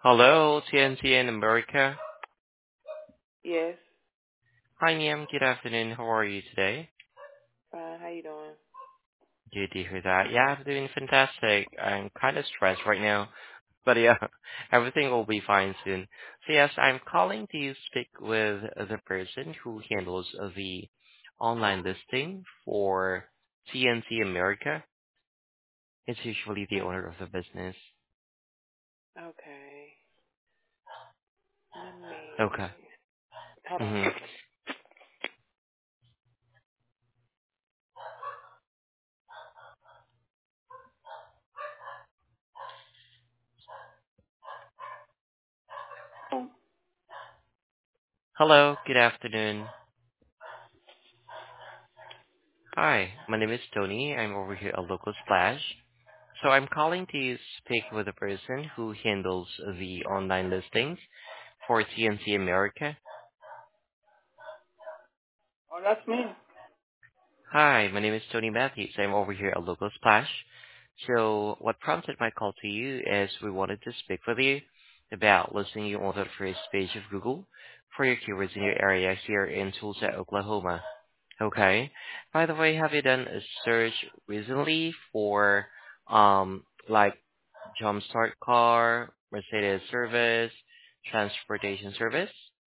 Hello, TNT in America. Yes. Hi, ma'am. Good afternoon. How are you today? Fine. How you doing? Good to hear that. Yeah, I'm doing fantastic. I'm kind of stressed right now, but yeah, everything will be fine soon. So yes, I'm calling to speak with the person who handles the online listing for TNT America. It's usually the owner of the business. Okay. Let Okay. me. Hold on. Mm-hmm. Oh, Hello, good afternoon. Hi, my name is Tony. I'm over here at Local Splash. So I'm calling to speak with the person who handles the online listings for TNC America. that's me. Hi, my name is Tony Matthews. I'm over here at Local Splash. So what prompted my call to you is we wanted to speak with you about listing you on the first page of Google for your keywords in your area here in Tulsa, Oklahoma. Okay. By the way, have you done a search recently for like Jumpstart car, Mercedes service, transportation service?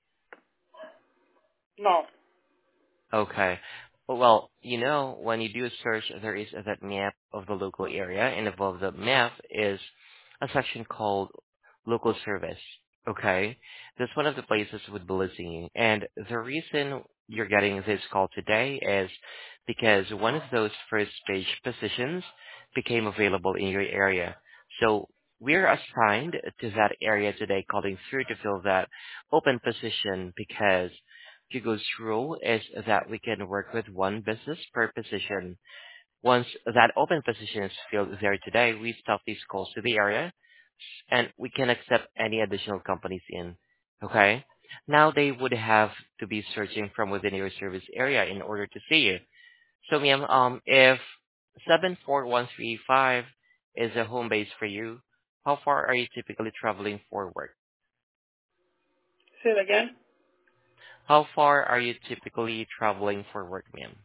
No. Okay. Well, when you do a search, there is that map of the local area, and above the map is a section called local service. Okay. That's one of the places would be listing you. And the reason you're getting this call today is because one of those first page positions became available in your area. So we're assigned to that area today calling through to fill that open position because Google's rule is that we can work with one business per position. Once that open position is filled there today, we stop these calls to the area and we can accept any additional companies in. Okay? Now they would have to be searching from within your service area in order to see you. So ma'am, if 74135 is a home base for you, how far are you typically traveling for work? Say it again. How far are you typically traveling for work, ma'am?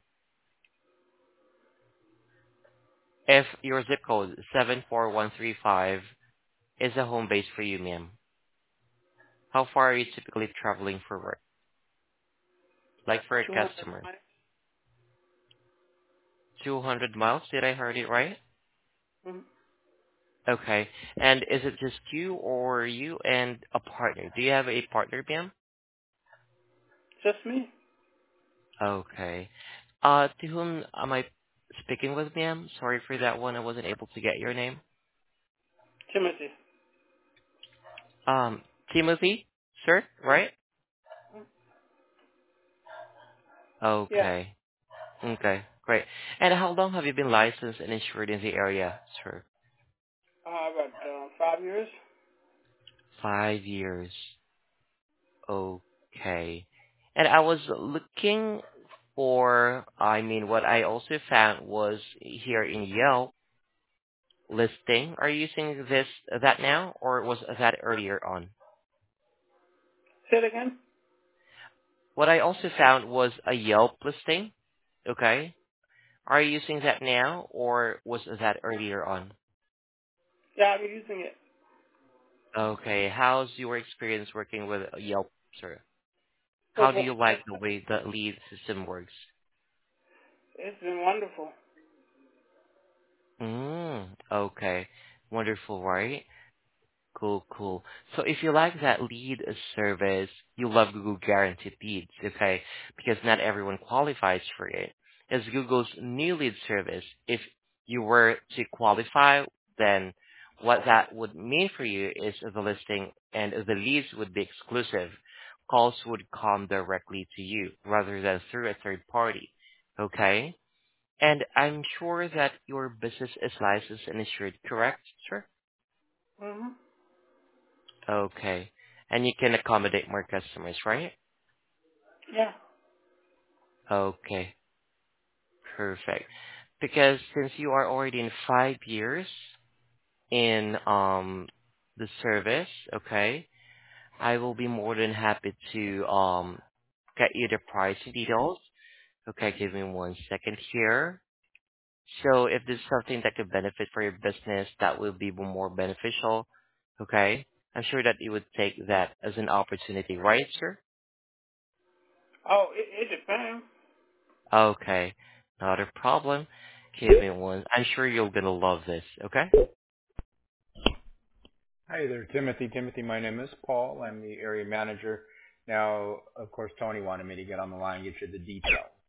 If your zip code 74135 is a home base for you, ma'am, how far are you typically traveling for work? Like for a 200 customer. miles. 200 miles, did I heard it right? Mhm. Okay. And is it just you or you and a partner? Do you have a partner, ma'am? Just me. Okay. To whom am I speaking with, ma'am? Sorry for that one. I wasn't able to get your name. Timothy. Um, Timothy, sir, right? Yeah. Okay. Okay, great. And how long have you been licensed and insured in the area, sir? About 5 years. 5 years. Okay. And I was looking for, what I also found was here in Yelp listing. Are you using that now, or was that earlier on? Say it again. What I also found was a Yelp listing. Okay. Are you using that now, or was that earlier on? Yeah, I've been using it. Okay. How's your experience working with Yelp, sir? Oh, How do you like it's the way the lead system works? it's been wonderful. Okay. Wonderful, right? Cool, cool. So if you like that lead service, you love Google Guaranteed Leads, okay? Because not everyone qualifies for it. It's Google's new lead service. If you were to qualify, then what that would mean for you is the listing and the leads would be exclusive. Calls would come directly to you rather than through a third party, okay? And I'm sure that your business is licensed and insured, correct, sir? Mhm. Okay. And you can accommodate more customers, right? Yeah. Okay. Perfect. Because since you are already in 5 years in the service, okay, I will be more than happy to get you the pricing details. Okay, give me 1 second here. So if this is something that could benefit for your business, that will be more beneficial. Okay, I'm sure that you would take that as an opportunity, right, sir? Oh, it depends. Okay, not a problem. Give me one. I'm sure you're gonna love this. Okay. Hi there, Timothy. Timothy, my name is Paul. I'm the area manager. Now, of course, Tony wanted me to get on the line and get you the details.